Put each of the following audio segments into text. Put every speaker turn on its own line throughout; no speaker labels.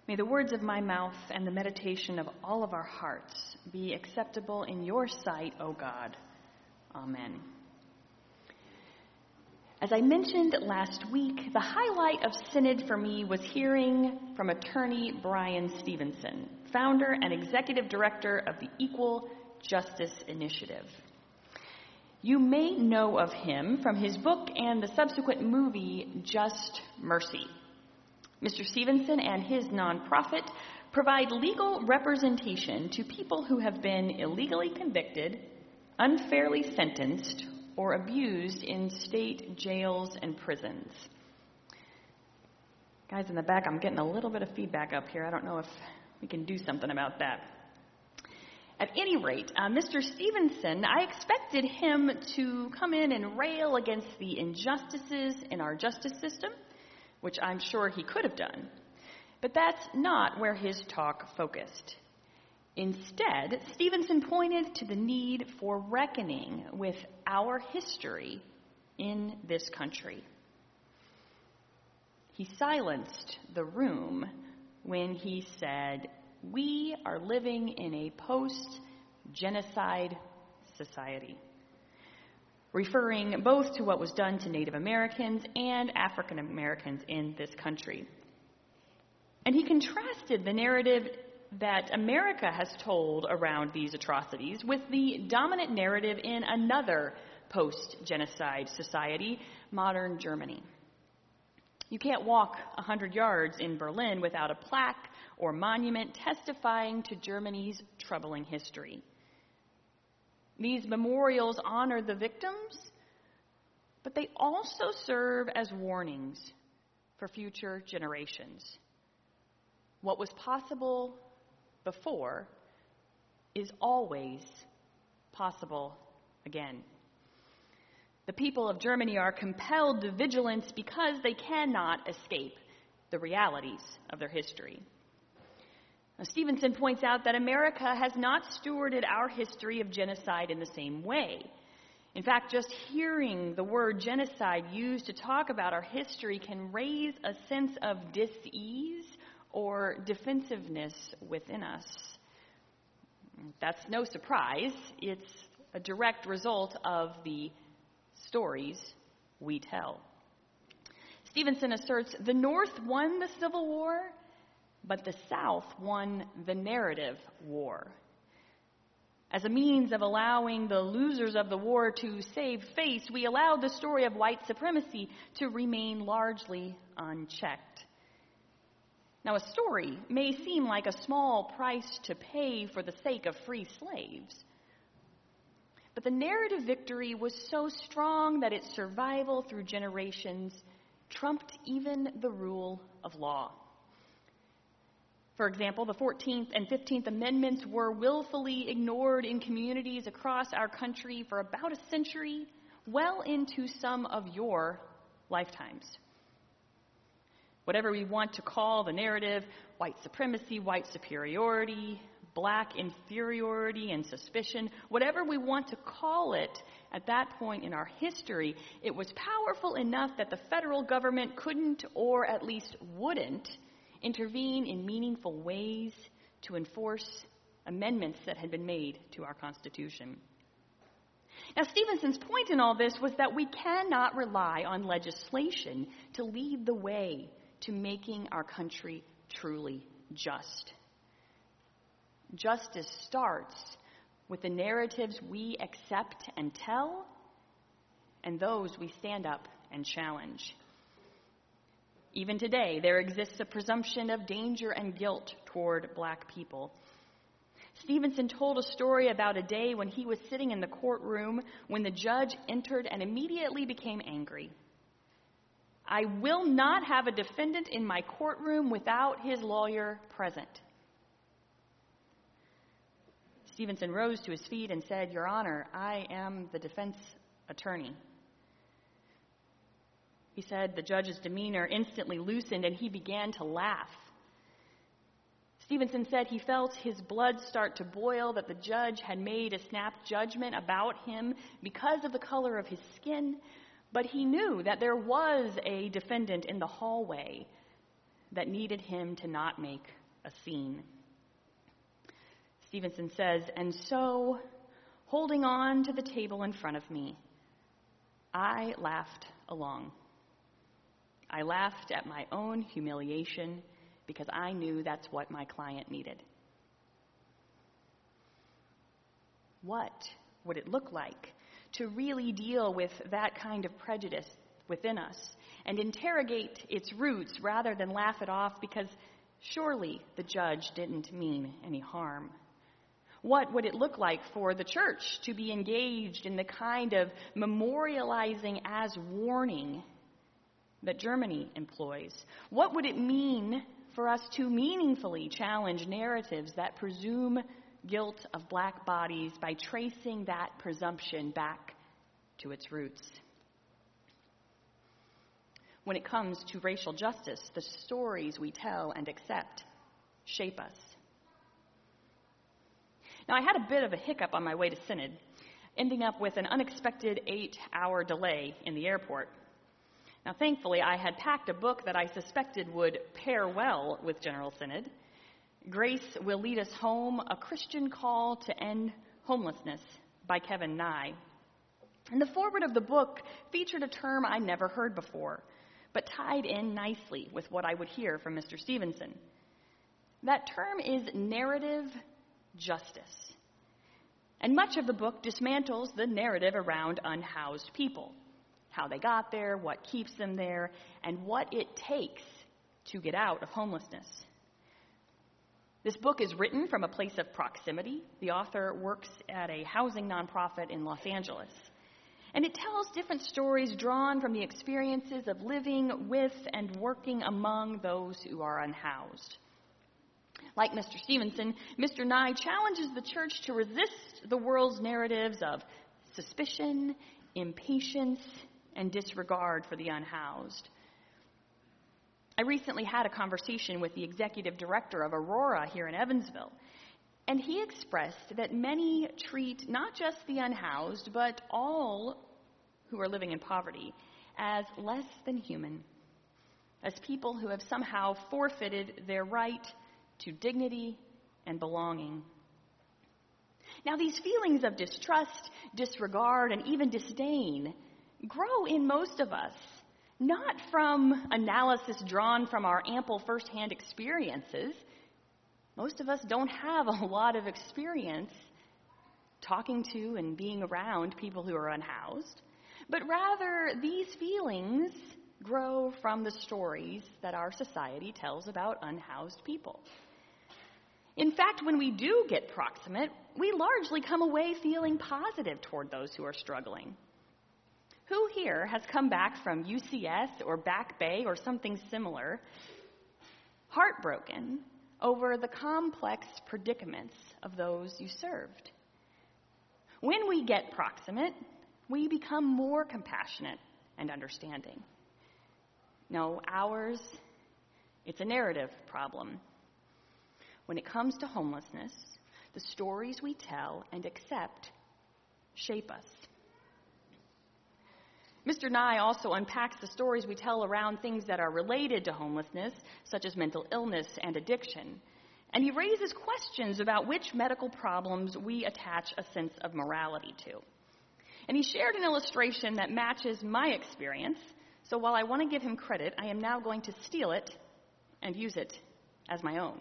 May the words of my mouth and the meditation of all of our hearts be acceptable in your sight, O God. Amen. As I mentioned last week, the highlight of Synod for me was hearing from attorney Bryan Stevenson, founder and executive director of the Equal Justice Initiative. You may know of him from his book and the subsequent movie, Just Mercy. Mr. Stevenson and his nonprofit provide legal representation to people who have been illegally convicted, unfairly sentenced, or abused in state jails and prisons. Guys in the back, I'm getting a little bit of feedback up here. I don't know if we can do something about that. At any rate, Mr. Stevenson, I expected him to come in and rail against the injustices in our justice system, which I'm sure he could have done. But that's not where his talk focused. Instead, Stevenson pointed to the need for reckoning with our history in this country. He silenced the room when he said, "We are living in a post-genocide society," referring both to what was done to Native Americans and African Americans in this country. And he contrasted the narrative that America has told around these atrocities with the dominant narrative in another post-genocide society, modern Germany. You can't walk 100 yards in Berlin without a plaque or monument testifying to Germany's troubling history. These memorials honor the victims, but they also serve as warnings for future generations. What was possible before is always possible again. The people of Germany are compelled to vigilance because they cannot escape the realities of their history. Now, Stevenson points out that America has not stewarded our history of genocide in the same way. In fact, just hearing the word genocide used to talk about our history can raise a sense of dis-ease or defensiveness within us. That's no surprise. It's a direct result of the stories we tell. Stevenson asserts the North won the Civil War, but the South won the narrative war. As a means of allowing the losers of the war to save face, we allowed the story of white supremacy to remain largely unchecked. Now, a story may seem like a small price to pay for the sake of free slaves, but the narrative victory was so strong that its survival through generations trumped even the rule of law. For example, the 14th and 15th Amendments were willfully ignored in communities across our country for about a century, well into some of your lifetimes. Whatever we want to call the narrative, white supremacy, white superiority, black inferiority and suspicion, whatever we want to call it at that point in our history, it was powerful enough that the federal government couldn't, or at least wouldn't, intervene in meaningful ways to enforce amendments that had been made to our Constitution. Now, Stevenson's point in all this was that we cannot rely on legislation to lead the way to making our country truly just. Justice starts with the narratives we accept and tell, and those we stand up and challenge. Even today, there exists a presumption of danger and guilt toward black people. Stevenson told a story about a day when he was sitting in the courtroom when the judge entered and immediately became angry. "I will not have a defendant in my courtroom without his lawyer present." Stevenson rose to his feet and said, "Your Honor, I am the defense attorney." He said the judge's demeanor instantly loosened and he began to laugh. Stevenson said he felt his blood start to boil, that the judge had made a snap judgment about him because of the color of his skin, but he knew that there was a defendant in the hallway that needed him to not make a scene. Stevenson says, "And so, holding on to the table in front of me, I laughed along. I laughed at my own humiliation because I knew that's what my client needed." What would it look like to really deal with that kind of prejudice within us and interrogate its roots rather than laugh it off because surely the judge didn't mean any harm? What would it look like for the church to be engaged in the kind of memorializing as warning that Germany employs? What would it mean for us to meaningfully challenge narratives that presume guilt of black bodies by tracing that presumption back to its roots? When it comes to racial justice, the stories we tell and accept shape us. Now, I had a bit of a hiccup on my way to Synod, ending up with an unexpected 8-hour delay in the airport. Now, thankfully, I had packed a book that I suspected would pair well with General Synod. Grace Will Lead Us Home, A Christian Call to End Homelessness by Kevin Nye. And the foreword of the book featured a term I never heard before, but tied in nicely with what I would hear from Mr. Stevenson. That term is narrative justice. And much of the book dismantles the narrative around unhoused people, how they got there, what keeps them there, and what it takes to get out of homelessness. This book is written from a place of proximity. The author works at a housing nonprofit in Los Angeles. And it tells different stories drawn from the experiences of living with and working among those who are unhoused. Like Mr. Stevenson, Mr. Nye challenges the church to resist the world's narratives of suspicion, impatience, and disregard for the unhoused. I recently had a conversation with the executive director of Aurora here in Evansville, and he expressed that many treat not just the unhoused, but all who are living in poverty as less than human, as people who have somehow forfeited their right to dignity and belonging. Now, these feelings of distrust, disregard, and even disdain grow in most of us, not from analysis drawn from our ample firsthand experiences. Most of us don't have a lot of experience talking to and being around people who are unhoused, but rather these feelings grow from the stories that our society tells about unhoused people. In fact, when we do get proximate, we largely come away feeling positive toward those who are struggling. Who here has come back from UCS or Back Bay or something similar, heartbroken over the complex predicaments of those you served? When we get proximate, we become more compassionate and understanding. No, ours, it's a narrative problem. When it comes to homelessness, the stories we tell and accept shape us. Mr. Nye also unpacks the stories we tell around things that are related to homelessness, such as mental illness and addiction. And he raises questions about which medical problems we attach a sense of morality to. And he shared an illustration that matches my experience, so while I want to give him credit, I am now going to steal it and use it as my own.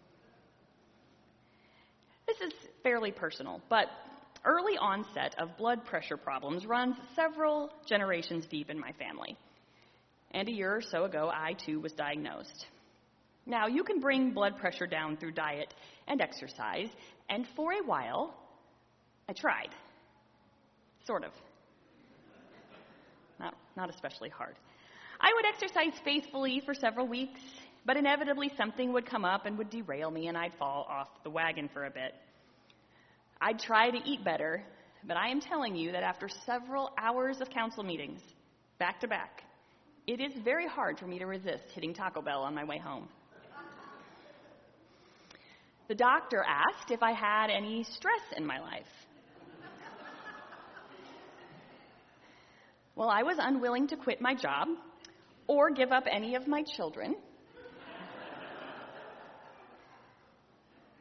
This is fairly personal, but early onset of blood pressure problems runs several generations deep in my family. And a year or so ago, I too was diagnosed. Now, you can bring blood pressure down through diet and exercise, and for a while, I tried. Sort of. Not especially hard. I would exercise faithfully for several weeks, but inevitably something would come up and would derail me, and I'd fall off the wagon for a bit. I'd try to eat better, but I am telling you that after several hours of council meetings, back to back, it is very hard for me to resist hitting Taco Bell on my way home. The doctor asked if I had any stress in my life. Well, I was unwilling to quit my job or give up any of my children.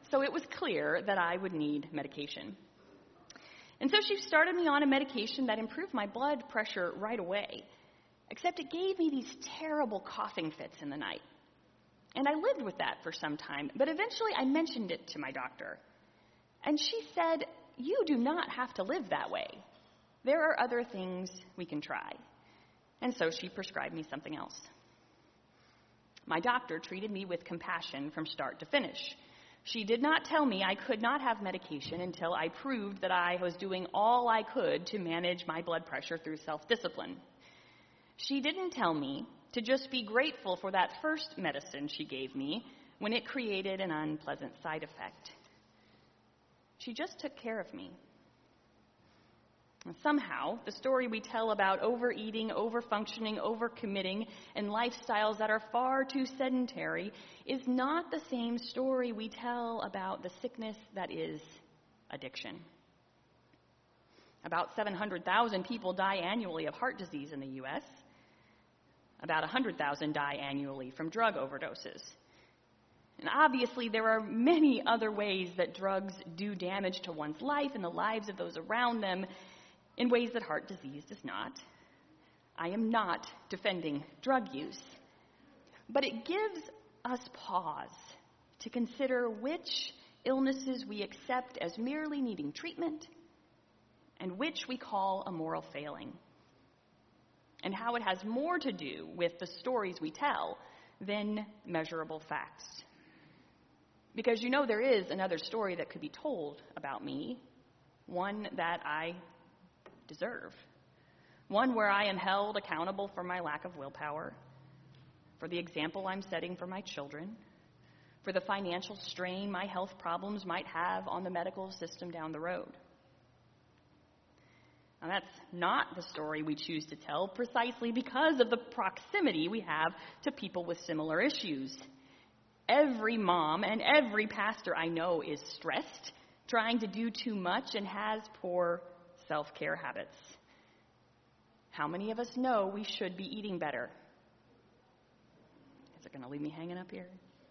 so it was clear that I would need medication. And so she started me on a medication that improved my blood pressure right away, except it gave me these terrible coughing fits in the night. And I lived with that for some time, but eventually I mentioned it to my doctor. And she said, "You do not have to live that way. There are other things we can try." And so she prescribed me something else. My doctor treated me with compassion from start to finish. She did not tell me I could not have medication until I proved that I was doing all I could to manage my blood pressure through self-discipline. She didn't tell me to just be grateful for that first medicine she gave me when it created an unpleasant side effect. She just took care of me. And somehow, the story we tell about overeating, overfunctioning, overcommitting, and lifestyles that are far too sedentary is not the same story we tell about the sickness that is addiction. About 700,000 people die annually of heart disease in the U.S. About 100,000 die annually from drug overdoses. And obviously, there are many other ways that drugs do damage to one's life and the lives of those around them in ways that heart disease does not. I am not defending drug use, but it gives us pause to consider which illnesses we accept as merely needing treatment and which we call a moral failing, and how it has more to do with the stories we tell than measurable facts. Because there is another story that could be told about me, one that I deserve, one where I am held accountable for my lack of willpower, for the example I'm setting for my children, for the financial strain my health problems might have on the medical system down the road. Now, that's not the story we choose to tell precisely because of the proximity we have to people with similar issues. Every mom and every pastor I know is stressed, trying to do too much, and has poor self-care habits. How many of us know we should be eating better? Is it going to leave me hanging up here?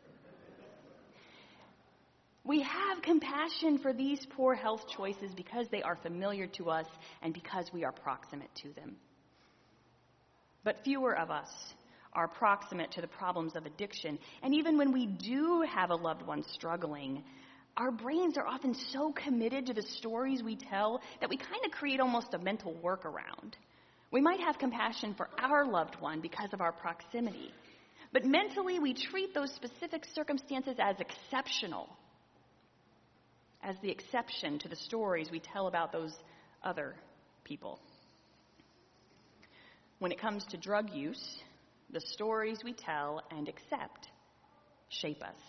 We have compassion for these poor health choices because they are familiar to us and because we are proximate to them. But fewer of us are proximate to the problems of addiction. And even when we do have a loved one struggling, our brains are often so committed to the stories we tell that we kind of create almost a mental workaround. We might have compassion for our loved one because of our proximity, but mentally we treat those specific circumstances as exceptional, as the exception to the stories we tell about those other people. When it comes to drug use, the stories we tell and accept shape us.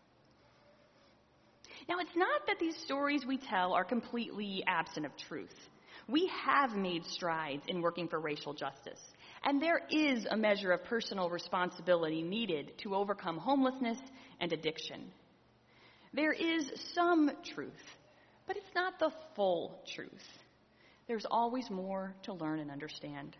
Now, it's not that these stories we tell are completely absent of truth. We have made strides in working for racial justice, and there is a measure of personal responsibility needed to overcome homelessness and addiction. There is some truth, but it's not the full truth. There's always more to learn and understand.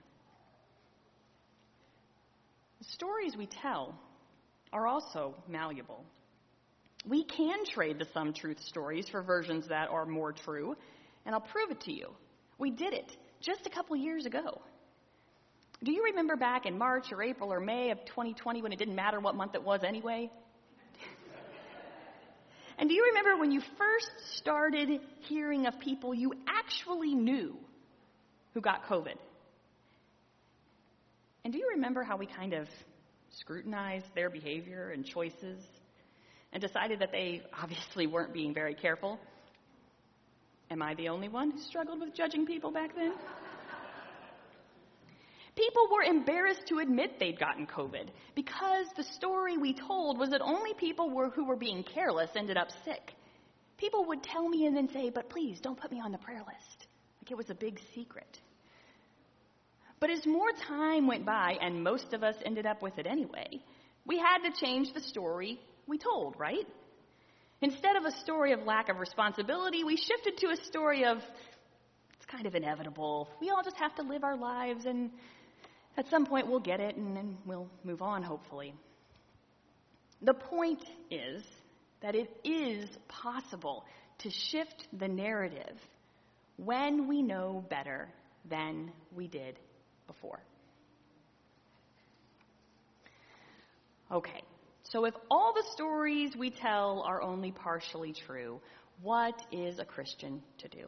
The stories we tell are also malleable. We can trade the some truth stories for versions that are more true, and I'll prove it to you. We did it just a couple years ago. Do you remember back in March or April or May of 2020 when it didn't matter what month it was anyway? And do you remember when you first started hearing of people you actually knew who got COVID? And do you remember how we kind of scrutinized their behavior and choices and decided that they obviously weren't being very careful? Am I the only one who struggled with judging people back then? People were embarrassed to admit they'd gotten COVID because the story we told was that only people who were being careless ended up sick. People would tell me and then say, "But please, don't put me on the prayer list." Like it was a big secret. But as more time went by, and most of us ended up with it anyway, we had to change the story we told, right? Instead of a story of lack of responsibility, we shifted to a story of, it's kind of inevitable. We all just have to live our lives, and at some point we'll get it, and then we'll move on, hopefully. The point is that it is possible to shift the narrative when we know better than we did before. Okay, so if all the stories we tell are only partially true, what is a Christian to do?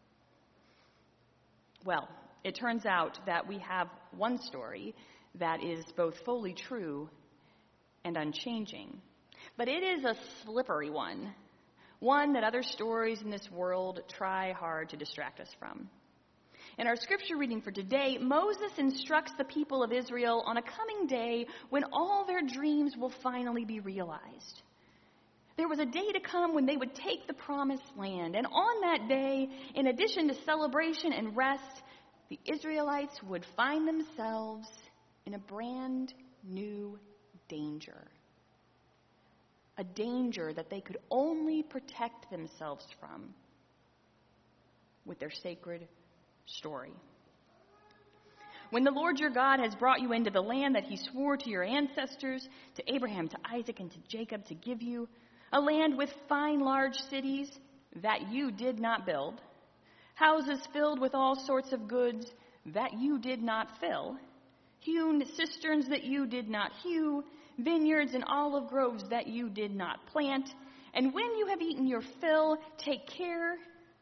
Well, it turns out that we have one story that is both fully true and unchanging. But it is a slippery one that other stories in this world try hard to distract us from. In our scripture reading for today, Moses instructs the people of Israel on a coming day when all their dreams will finally be realized. There was a day to come when they would take the promised land, and on that day, in addition to celebration and rest, the Israelites would find themselves in a brand new danger. A danger that they could only protect themselves from with their sacred story. When the Lord your God has brought you into the land that he swore to your ancestors, to Abraham, to Isaac, and to Jacob to give you, a land with fine large cities that you did not build, houses filled with all sorts of goods that you did not fill, hewn cisterns that you did not hew, vineyards and olive groves that you did not plant, and when you have eaten your fill, take care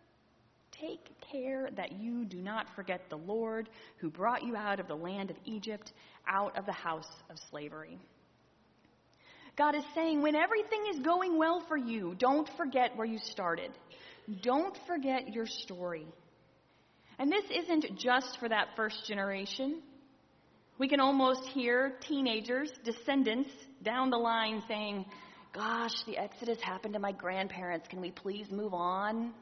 that you do not forget the Lord who brought you out of the land of Egypt, out of the house of slavery. God is saying, when everything is going well for you, don't forget where you started. Don't forget your story. And this isn't just for that first generation. We can almost hear teenagers, descendants, down the line saying, gosh, the Exodus happened to my grandparents. Can we please move on?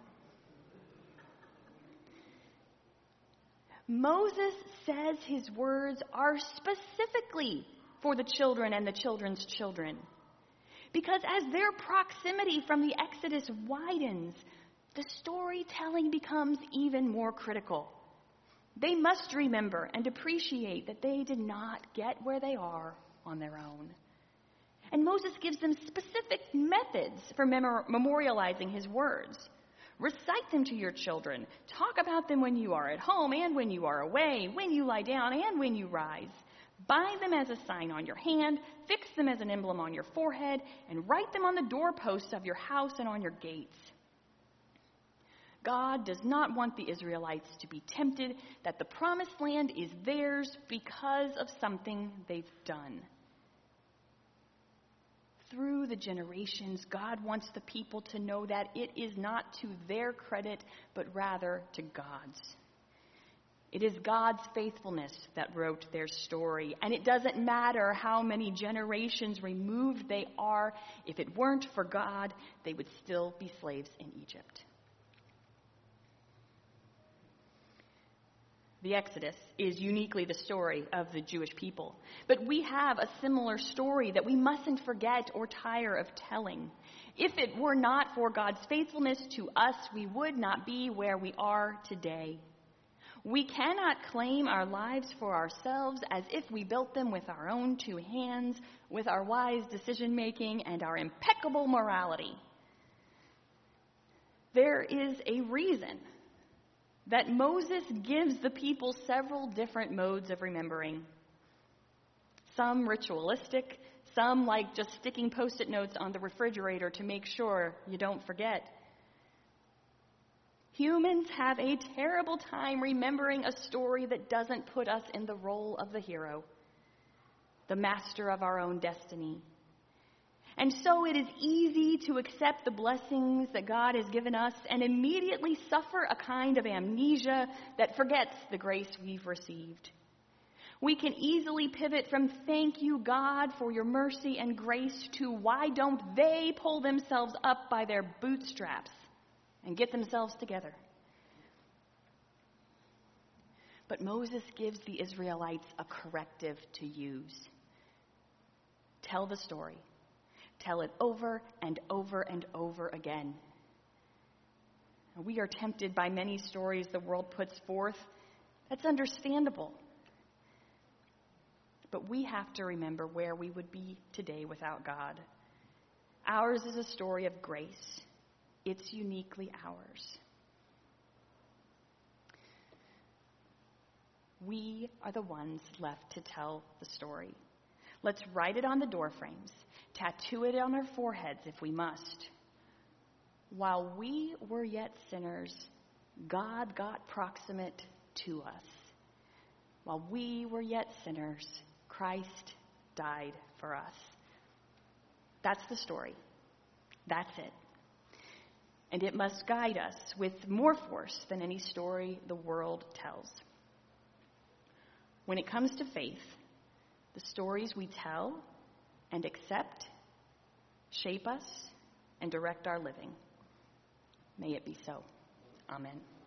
Moses says his words are specifically for the children and the children's children. Because as their proximity from the Exodus widens, the storytelling becomes even more critical. They must remember and appreciate that they did not get where they are on their own. And Moses gives them specific methods for memorializing his words. Recite them to your children. Talk about them when you are at home and when you are away, when you lie down and when you rise. Bind them as a sign on your hand, fix them as an emblem on your forehead, and write them on the doorposts of your house and on your gates. God does not want the Israelites to be tempted that the promised land is theirs because of something they've done. Through the generations, God wants the people to know that it is not to their credit, but rather to God's. It is God's faithfulness that wrote their story, and it doesn't matter how many generations removed they are. If it weren't for God, they would still be slaves in Egypt. The Exodus is uniquely the story of the Jewish people. But we have a similar story that we mustn't forget or tire of telling. If it were not for God's faithfulness to us, we would not be where we are today. We cannot claim our lives for ourselves as if we built them with our own two hands, with our wise decision-making and our impeccable morality. There is a reason that Moses gives the people several different modes of remembering. Some ritualistic, some like just sticking Post-it notes on the refrigerator to make sure you don't forget. Humans have a terrible time remembering a story that doesn't put us in the role of the hero, the master of our own destiny. And so it is easy to accept the blessings that God has given us and immediately suffer a kind of amnesia that forgets the grace we've received. We can easily pivot from thank you, God, for your mercy and grace to why don't they pull themselves up by their bootstraps and get themselves together. But Moses gives the Israelites a corrective to use. Tell the story. Tell it over and over and over again. We are tempted by many stories the world puts forth. That's understandable. But we have to remember where we would be today without God. Ours is a story of grace. It's uniquely ours. We are the ones left to tell the story. Let's write it on the doorframes, tattoo it on our foreheads if we must. While we were yet sinners, God got proximate to us. While we were yet sinners, Christ died for us. That's the story. That's it. And it must guide us with more force than any story the world tells. When it comes to faith, the stories we tell and accept shape us and direct our living. May it be so. Amen.